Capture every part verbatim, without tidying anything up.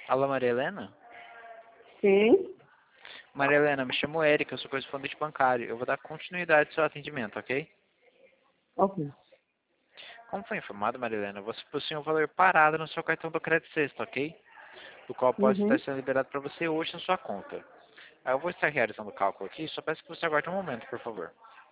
Alô, Maria Helena? Sim. Maria Helena, me chamo Érica, eu sou correspondente bancário. Eu vou dar continuidade ao seu atendimento, ok? Ok. Como foi informado, Maria Helena, você possui um valor parado no seu cartão do Crédito Sexta, ok? O qual pode estar Uhum. sendo liberado para você hoje na sua conta. Aí eu vou estar realizando o cálculo aqui, só peço que você aguarde um momento, por favor.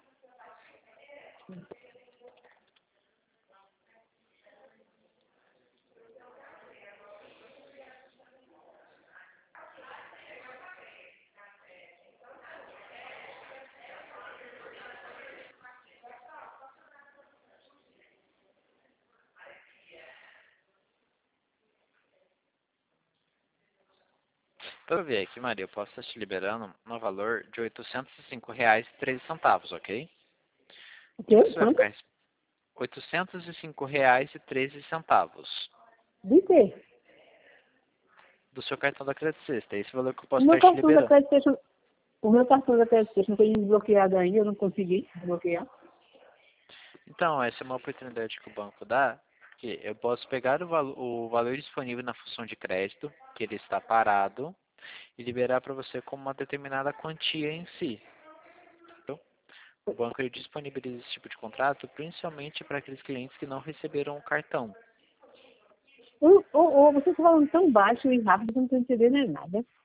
Para eu ver aqui, Maria, eu posso estar te liberando no valor de oitocentos e cinco reais e treze centavos, ok? O E quê? você vai Quanto? ficar oitocentos e cinco reais e treze centavos De quê? do seu cartão da Crédito Sexta. É esse valor que eu O posso meu estar te cartão da liberando. Credit Station, o meu cartão da Credit Station foi desbloqueado ainda, eu não consegui desbloquear. Então, essa é uma oportunidade que o banco dá, que eu posso pegar o, valo, o valor disponível na função de crédito, que ele está parado, e liberar para você como uma determinada quantia em si. Então, o banco ele disponibiliza esse tipo de contrato principalmente para aqueles clientes que não receberam o cartão. Ou, ou, ou você está falando tão baixo e rápido que eu não estou entendendo nada.